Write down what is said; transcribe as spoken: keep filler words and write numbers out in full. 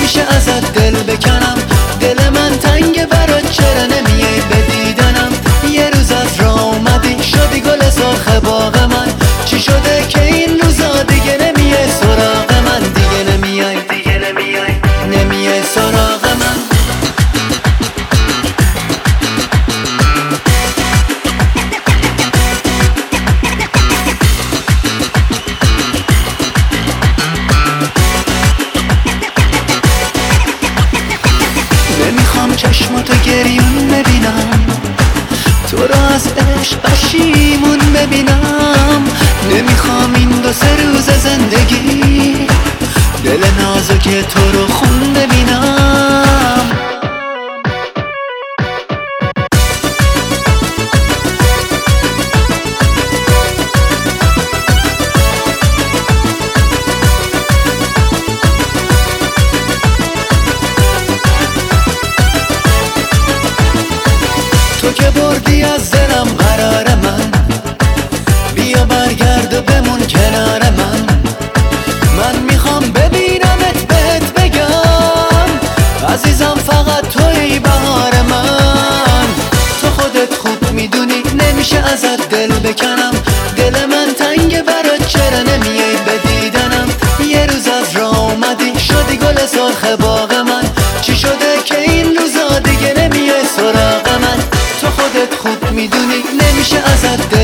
نمیشه ازت دل بکنم. دل من تنگ برات، چرا نمیای به دیدنم؟ یه روز از راه اومدی شدی گل سرخ باغ من. چی شده که این روزا دیگه نمیای سراغ من؟ دیگه نمیای دیگه نمیای نمیای سراغ من. نمیخوام چشماتو گریون ببینم، تو رو از عشق پشیمون ببینم. نمیخوام این دو سه روز زندگی دل نازک تو رو خون ببینم. تو که بردی از دلم قرار من، بیا برگرد و بمون کنار من. من میخوام ببینمت بهت بگم عزیزم فقط توی بهار من. تو خودت خوب میدونی نمیشه ازت دل بکنم. دل من تنگ برات، چرا نمیای به دیدنم؟ یه روز از راه اومدی شدی گل سرخ باغ من. چی شده که این روزا دیگه نمیای سراغ من؟ تو خودت خوب میدونی نمیشه ازت دل